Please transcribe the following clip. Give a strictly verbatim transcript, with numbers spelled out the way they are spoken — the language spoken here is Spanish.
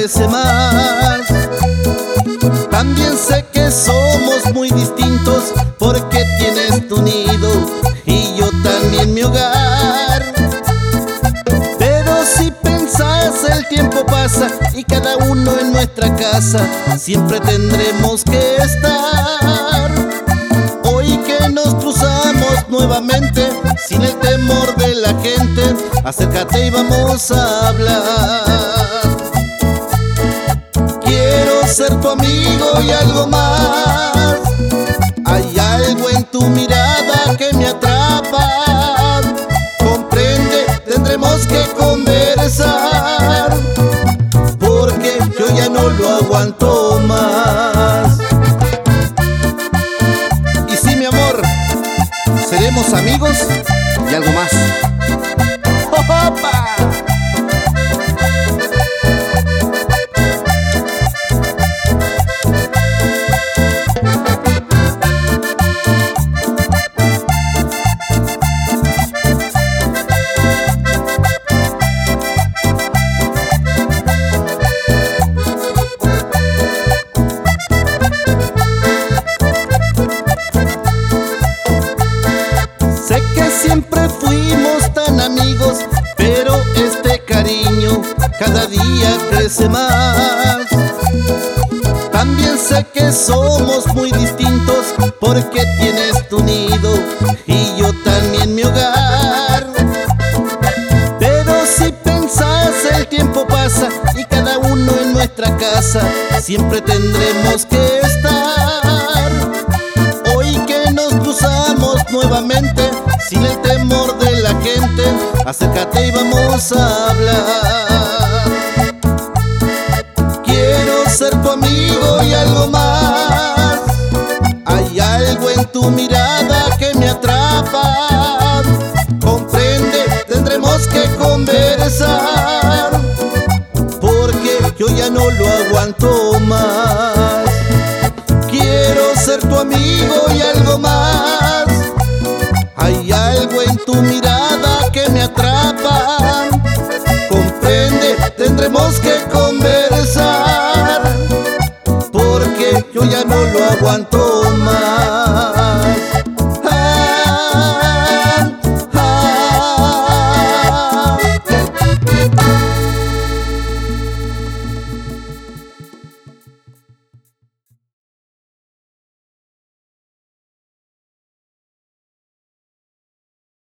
crece más. También sé que somos muy distintos, porque tienes tu nido y yo también mi hogar. Pero si pensás, el tiempo pasa y cada uno en nuestra casa siempre tendremos que estar. Hoy que nos cruzamos nuevamente, sin el temor de la gente, acércate y vamos a hablar. Quiero ser tu amigo y algo más. Hay algo en tu mirada que me atrapa. Comprende, tendremos que conversar, porque yo ya no lo aguanto más. Y sí, mi amor, seremos amigos y algo más. ¡Opa! Sé que siempre fuimos tan amigos, pero este cariño cada día crece más. También sé que somos muy distintos, porque tienes tu nido y yo también mi hogar. Pero si pensás, el tiempo pasa y cada uno en nuestra casa siempre tendremos que estar. Hoy que nos cruzamos nuevamente, sin el temor de la gente, acércate y vamos a hablar. Quiero ser tu amigo y algo más. Hay algo en tu mirada que me atrapa. Comprende, tendremos que conversar, porque yo ya no lo aguanto más. Quiero ser tu amigo y algo más.